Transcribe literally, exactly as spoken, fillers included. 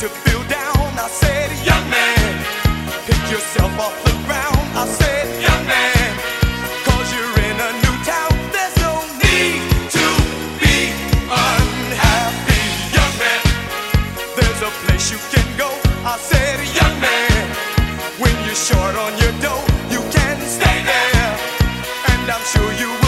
to feel down. I said, young man, pick yourself off the ground. I said, young man, cause you're in a new town. There's no need to be unhappy, young man. There's a place you can go. I said, young man, when you're short on your dough, you can stay there, and I'm sure you will.